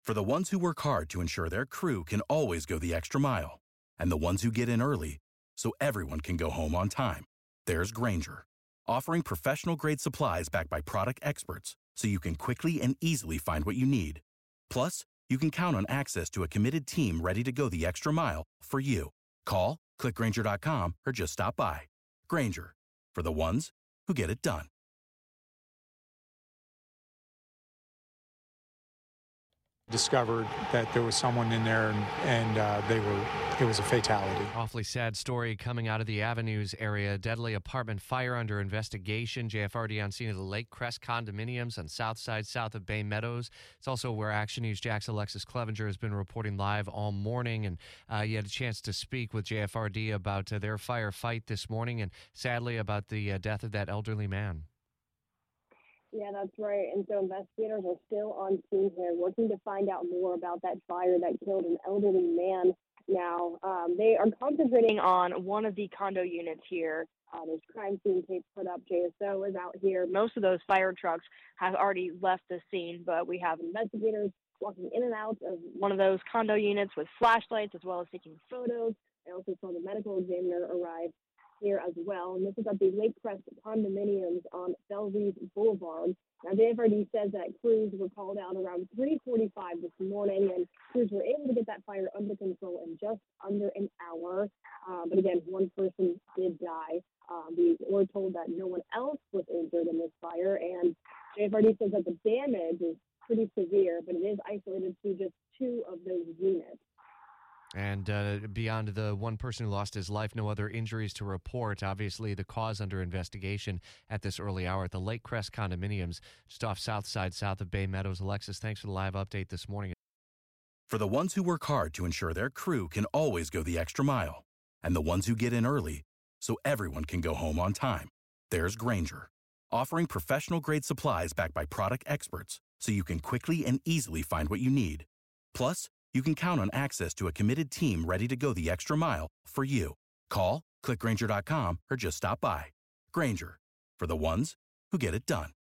For the ones who work hard to ensure their crew can always go the extra mile, and the ones who get in early so everyone can go home on time, there's Grainger, offering professional-grade supplies backed by product experts so you can quickly and easily find what you need. Plus, you can count on access to a committed team ready to go the extra mile for you. Call, click Grainger.com, or just stop by. Grainger, for the ones who get it done. Discovered that there was someone in there, and it was a fatality. Awfully sad story coming out of the Avenues area. Deadly apartment fire under investigation. JFRD on scene of the Lake Crest condominiums on South Side, south of Bay Meadows. It's also where Action News Jack's Alexis Clevenger has been reporting live all morning, and you had a chance to speak with JFRD about their firefight this morning, and sadly about the death of that elderly man. Yeah, that's right. And so investigators are still on scene here, working to find out more about that fire that killed an elderly man. Now, they are concentrating on one of the condo units here. There's crime scene tape put up. JSO is out here. Most of those fire trucks have already left the scene, but we have investigators walking in and out of one of those condo units with flashlights as well as taking photos. I also saw the medical examiner arrive here as well, and this is at the Lake Crest condominiums on Bellevue Boulevard. Now, JFRD says that crews were called out around 3:45 this morning, and crews were able to get that fire under control in just under an hour. But again, one person did die. We were told that no one else was injured in this fire, and JFRD says that the damage is pretty severe, but it is isolated to just two of those units. And beyond the one person who lost his life, no other injuries to report. Obviously, the cause under investigation at this early hour at the Lake Crest condominiums, just off South Side, south of Bay Meadows. Alexis, thanks for the live update this morning. For the ones who work hard to ensure their crew can always go the extra mile, and the ones who get in early so everyone can go home on time, there's Grainger, offering professional-grade supplies backed by product experts so you can quickly and easily find what you need. Plus, you can count on access to a committed team ready to go the extra mile for you. Call, click Grainger.com, or just stop by. Grainger, for the ones who get it done.